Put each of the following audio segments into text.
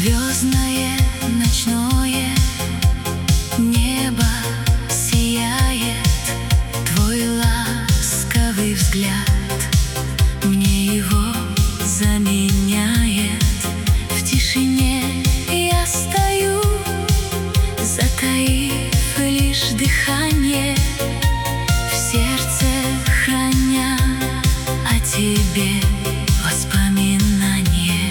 Звездное ночное небо сияет, твой ласковый взгляд мне его заменяет. В тишине я стою, затаив лишь дыхание, в сердце храня о тебе воспоминания.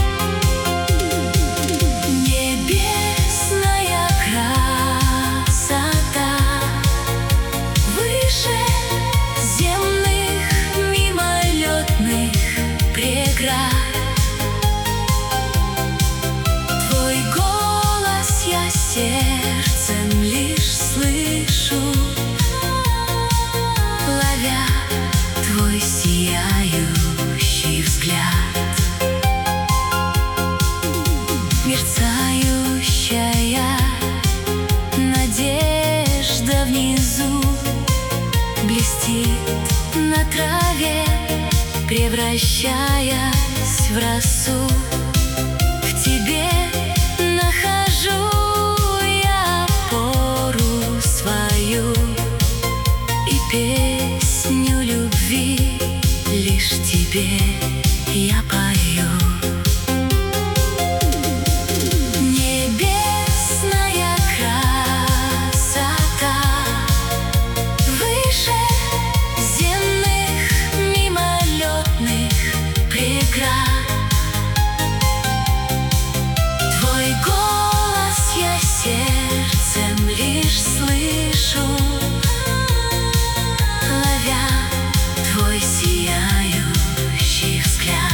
Небесная красота выше земных мимолетных преград. Твой голос я сердцем лишь слышу, ловя твой сияющий взгляд. Мерцающая надежда внизу блестит на траве, превращаясь в росу. В тебе нахожу я опору свою, и песню любви лишь тебе я пою. Небесная красота выше земных мимолетных преград. Твой голос я сердцем лишь слышу, ловя твой сияющий взгляд.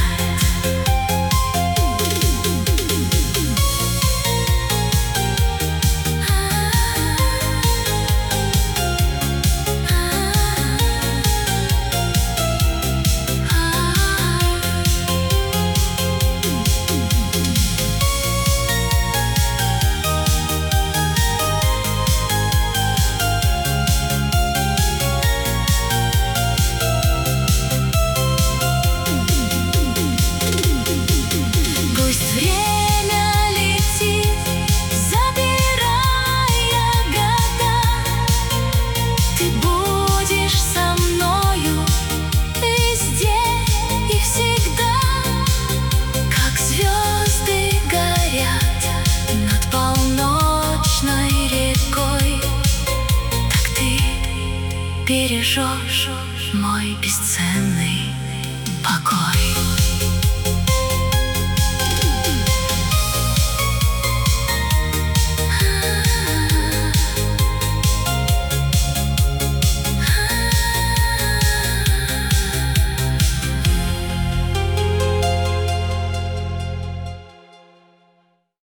Бережешь мой бесценный покой.